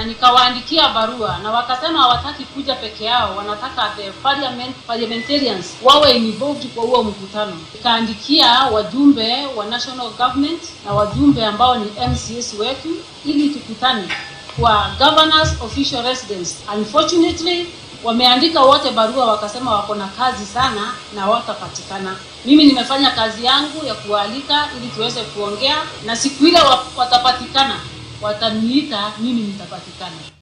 na nikawaandikia barua na wakasema hawataki kuja peke yao, wanataka the parliamentarians wawe involved kwa huo mkutano. Nikaandikia wajumbe wa national government na wajumbe ambao ni MCS wetu ili tukutane kwa governors official residence. Unfortunately wameandika wote barua wakasema wako na kazi sana na watapatikana. Mimi nimefanya kazi yangu ya kualika ili tuweze kuongea, na siku ile watapatikana wataniita, mimi nitapatikana.